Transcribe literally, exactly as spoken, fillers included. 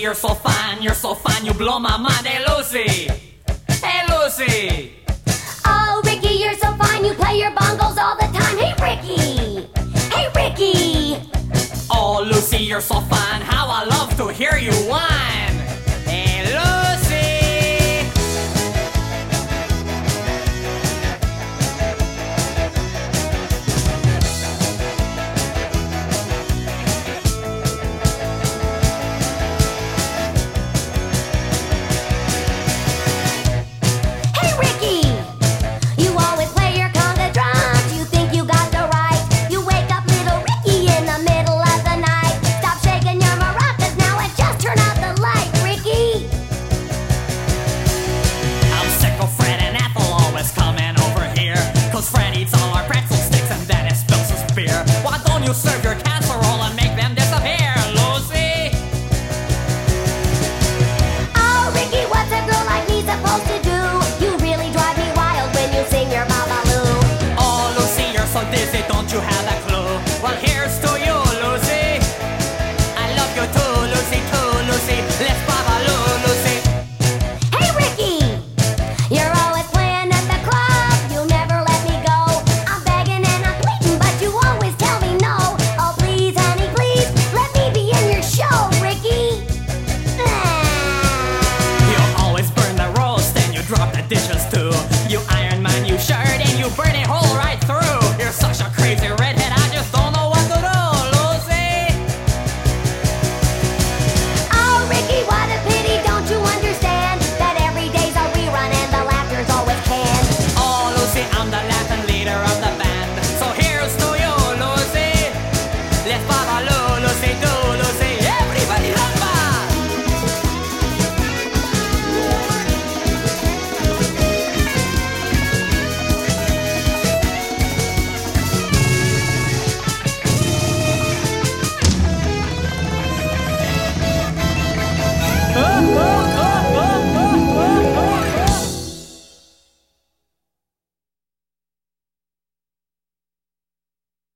you're so fine, you're so fine, you blow my mind. Hey, Lucy. Hey, Lucy. Oh, Ricky, you're so fine, you play your bongos all the time. Hey, Ricky. Hey, Ricky. Oh, Lucy, you're so fine, how I love to hear you whine. Hey, Lucy. You serve your casserole and make them disappear, Lucy. Oh, Ricky, what's a girl like me supposed to do? You really drive me wild when you sing your babaloo. Oh, Lucy, you're so dizzy, don't you have a clue? Well, here's to you, Lucy. I love you too, Lucy, too, Lucy. Let's babaloo, Lucy. Hey, Ricky, you're always playing at the club. You never let me go. I'm begging and I'm pleading, but you always tell me no. Drop the dishes too. You iron my new shirt and you burn it whole.